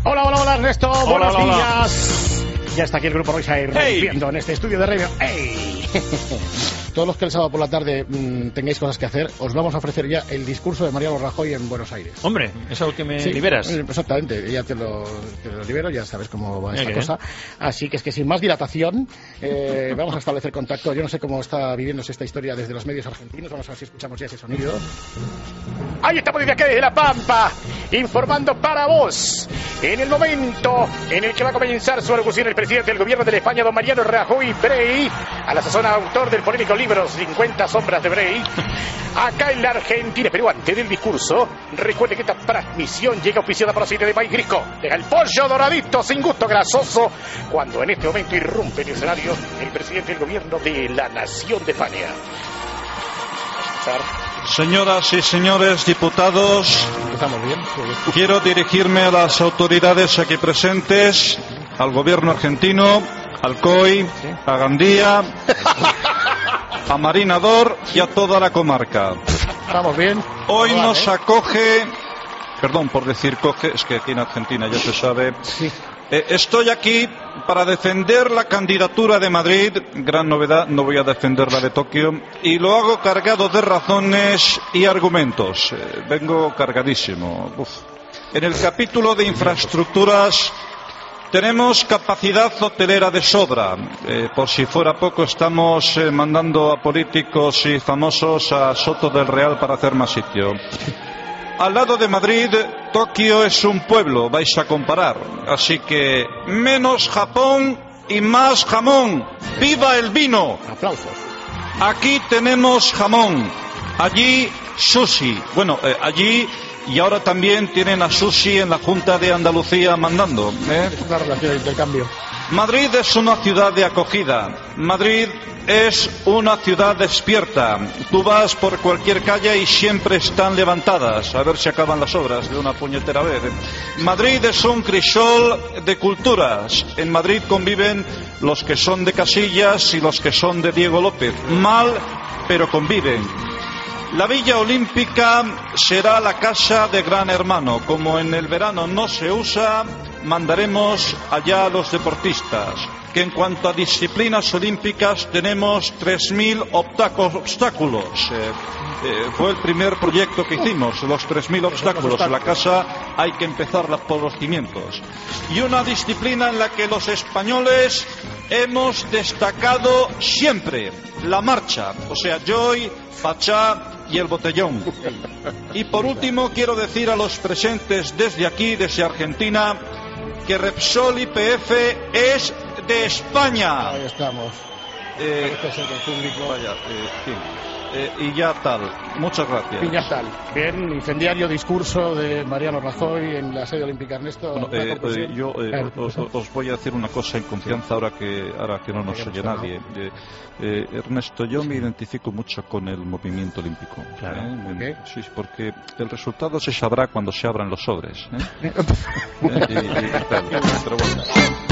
Hola, hola, hola, Ernesto. Hola, Buenos hola, días. Ya está aquí el Grupo Roisa rompiendo en este estudio de radio. ¡Ey! Todos los que el sábado por la tarde tengáis cosas que hacer, os vamos a ofrecer ya el discurso de Mariano Rajoy en Buenos Aires. Hombre, es algo que me liberas. Exactamente, ya te lo libero, ya sabes cómo va esta cosa. Así que es que sin más dilatación, vamos a establecer contacto. Yo no sé cómo está viviéndose esta historia desde los medios argentinos. Vamos a ver si escuchamos ya ese sonido. Ahí estamos desde aquí, desde La Pampa, informando para vos. En el momento en el que va a comenzar su alocución el presidente del gobierno de España, don Mariano Rajoy Brey, a la sazón autor del polémico libro 50 sombras de Brey, acá en la Argentina. Pero antes del discurso, recuerde que esta transmisión llega auspiciada por aceite de maíz Grisco. Deja el pollo doradito sin gusto grasoso, cuando en este momento irrumpe en el escenario el presidente del gobierno de la Nación de España. Señoras y señores diputados, ¿Estamos bien? quiero dirigirme a las autoridades aquí presentes, al gobierno argentino, al COI, a Gandía, a Marinador y a toda la comarca. ¿Estamos bien? Hoy nos acoge, perdón por decir coge, es que aquí en Argentina ya se sabe. Sí. Estoy aquí para defender la candidatura de Madrid, gran novedad, no voy a defender la de Tokio, y lo hago cargado de razones y argumentos. Vengo cargadísimo. En el capítulo de infraestructuras tenemos capacidad hotelera de sobra. Por si fuera poco, estamos mandando a políticos y famosos a Soto del Real para hacer más sitio. Al lado de Madrid, Tokio es un pueblo, vais a comparar. Así que menos Japón y más jamón. ¡Viva el vino! Aplausos. Aquí tenemos jamón, allí sushi. Bueno, allí y ahora también tienen a sushi en la Junta de Andalucía mandando. Es una relación de intercambio. Madrid es una ciudad de acogida. Madrid es una ciudad despierta. Tú vas por cualquier calle y siempre están levantadas. A ver si acaban las obras de una puñetera vez. Madrid es un crisol de culturas. En Madrid conviven los que son de Casillas y los que son de Diego López. Mal, pero conviven. La Villa Olímpica será la casa de Gran Hermano. Como en el verano no se usa, mandaremos allá a los deportistas. Que en cuanto a disciplinas olímpicas tenemos 3.000 obstáculos. Fue el primer proyecto que hicimos, los 3.000 obstáculos. La casa hay que empezarla por los cimientos. Y una disciplina en la que los españoles hemos destacado siempre, la marcha. O sea, Joy, Pachá y el botellón. Y por último quiero decir a los presentes desde aquí, desde Argentina, que Repsol YPF es de España. Ahí estamos. Vaya, y ya tal. Muchas gracias. Y ya tal. Bien, incendiario discurso de Mariano Rajoy en la sede olímpica. Ernesto. Bueno, yo os voy a decir una cosa en confianza ahora que no nos oye nadie. Ernesto, yo me identifico mucho con el movimiento olímpico. Claro. Sí, porque el resultado se sabrá cuando se abran los sobres. Y tal. Pero bueno.